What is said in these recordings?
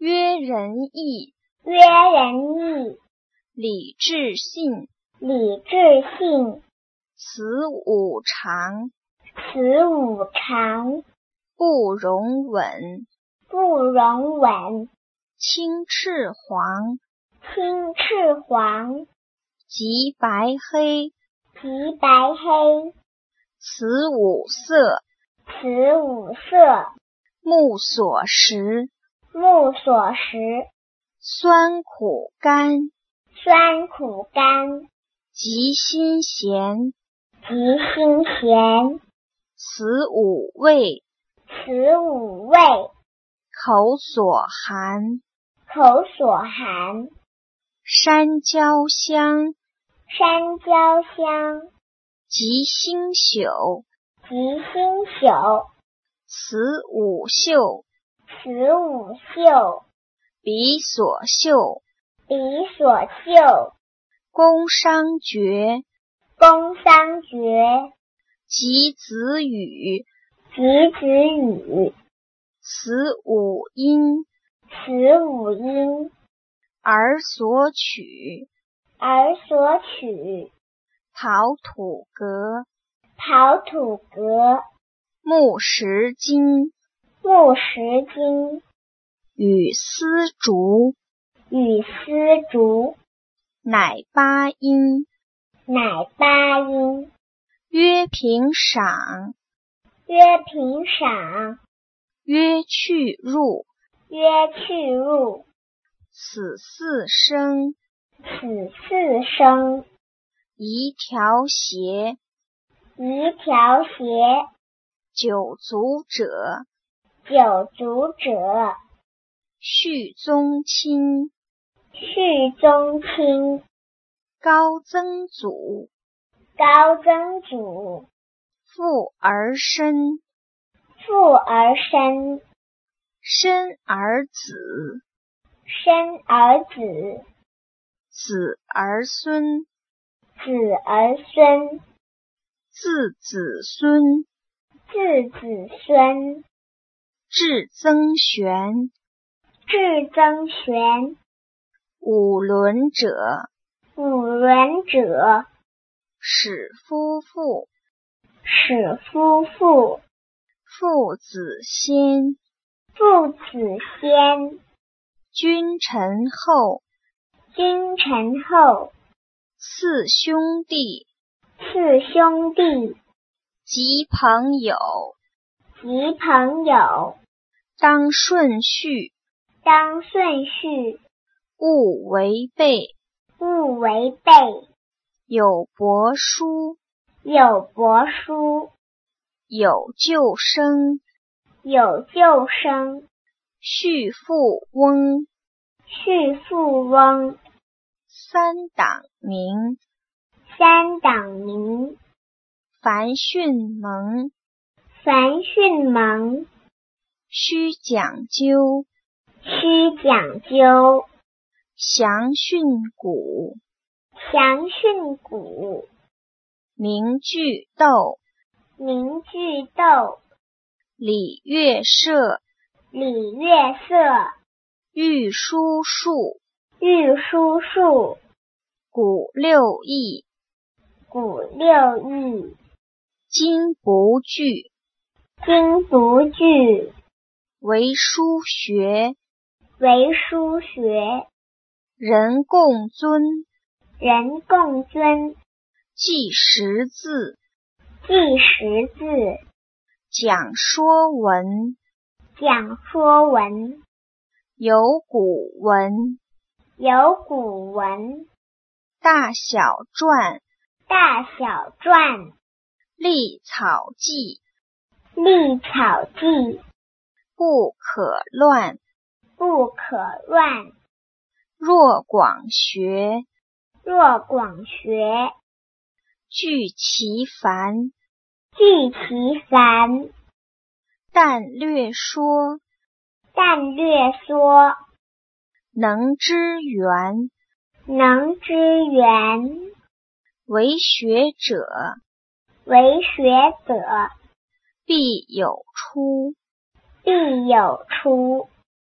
曰仁义， 曰仁义， 礼智信， 礼智信， 此五常， 此五常， 不容紊。 不容紊。 青赤黄， 青赤黄， 及白黑， 及白黑， 此五色， 此五色， 目所识。 目所识。 酸苦甘， 酸苦甘， 及辛咸， 及辛咸， 此五味， 此五味， 口所含。 口所含。 山椒香， 山椒香， 及星宿， 及星宿， 此五嗅， 此五嗅， 鼻所嗅。 鼻所嗅。 宫商角， 宫商角， 及子语， 及子语， 此五音， 此五音， 而所取。 而所取。 陶土革， 陶土革， 木石金， 木石金， 与丝竹， 与丝竹， 乃八音。 乃八音。 曰平赏， 曰平赏， 曰去入， 曰去入， 此四声。 此四声。 一条鞋， 一条鞋， 九足者， 九足者， 序宗亲， 序宗亲， 高曾祖， 高曾祖， 父而身， 父而身， 身而子， 身而子， 子而孙， 子而孙， 自子孙， 自子孙， 至曾玄。 至曾玄。 五伦者， 五伦者， 使夫妇， 使夫妇， 父子先， 父子先， 君臣后， 君臣后， 四兄弟， 四兄弟， 及朋友， 及朋友， 当顺序， 当顺序， 勿违背。 勿违背。 有帛书， 有帛书， 有救生， 有救生， 续富翁， 续富翁， 三党名， 三党名， 凡训蒙， 凡训蒙， 须讲究， 须讲究， 详训诂， 详训诂， 明句读， 明句读， 礼乐射， 礼乐射， 御书数， 御书数， 古六艺， 古六艺， 今不惧， 今不惧， 为书学， 为书学， 人共尊， 人共尊， 记识字， 记识字， 讲说文， 讲说文， 有古文， 有古文， 大小篆， 大小篆， 隶草记， 隶草记， 不可乱。 不可乱。 若广学， 若广学， 具其繁， 具其繁， 但略说， 但略说， 能知源。 能知源。 为学者， 为学者， 必有出。 必有出。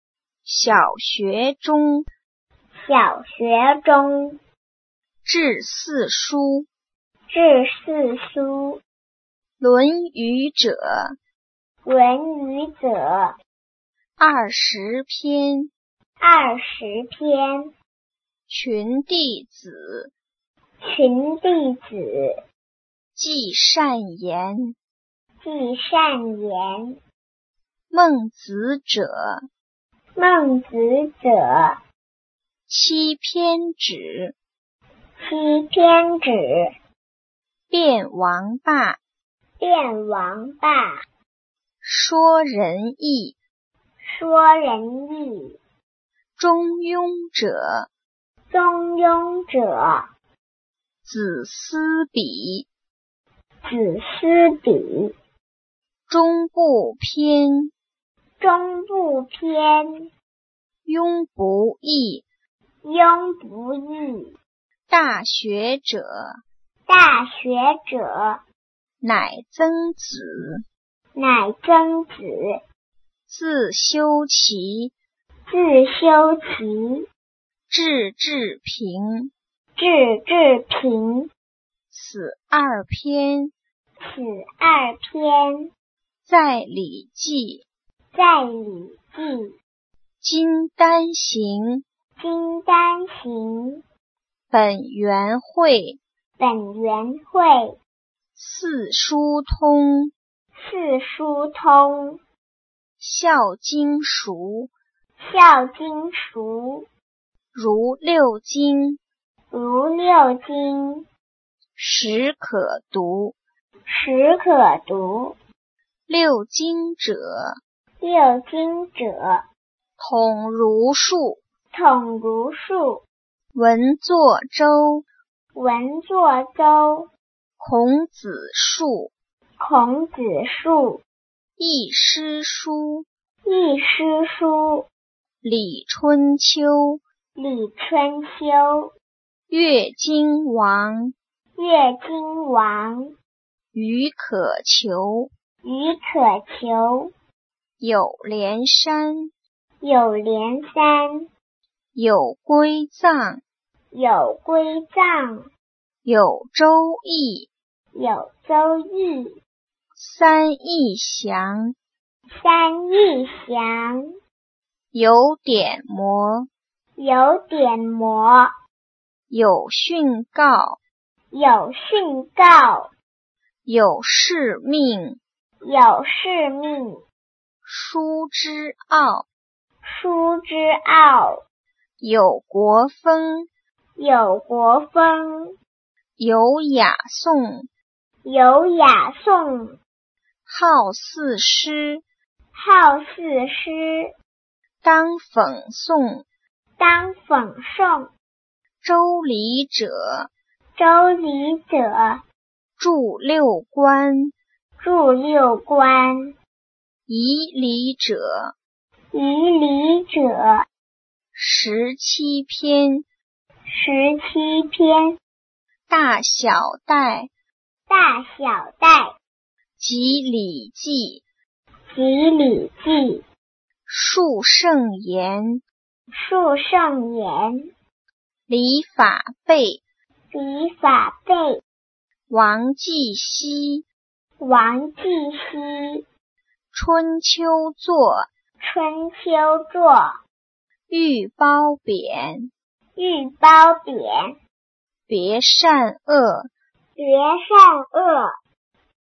小学中， 小学中， 至四书， 至四书， 论语者， 论语者 20篇， 20篇， 群弟子， 群弟子， 记善言， 记善言， 孟子者， 孟子者七篇止， 七篇止， 辩王罢， 辩王罢， 说仁义， 说仁义， 中庸者， 中庸者子思比， 子思比， 中部篇， 中部篇， 庸不义， 庸不义， 大学者， 大学者乃曾子， 乃曾子， 自修齐， 自修齐， 至至平， 至至平， 此2篇， 此2篇， 在礼记， 在礼记， 金丹行， 金丹行， 本元会， 本元会， 四书通， 四书通， 孝经熟， 孝经熟， 如六经， 如六经， 实可读， 实可读， 六经者， 六经者统如数， 统如数， 文作周， 文作周， 孔子述， 孔子述， 易诗书， 易诗书， 礼春秋， 礼春秋， 乐经王， 乐经王， 予可求， 予可求， 有连山， 有连山， 有归藏， 有归藏， 有周易， 有周易， 三义详， 三义详， 有典谟， 有典谟， 有训告， 有训告， 有誓命， 有誓命， 书之奥， 书之奥， 有国风， 有国风， 有雅颂， 有雅颂， 好四诗， 好四诗， 当讽颂， 当讽颂， 周礼者， 周礼者著六官， 著六官， 仪礼者， 仪礼者 17篇， 17篇， 大小戴， 大小戴， 及礼记， 及礼记， 述圣言， 述圣言， 礼法备， 礼法备， 王继熙， 王继熙， 春秋作， 春秋作， 欲褒贬， 欲褒贬， 别善恶， 别善恶，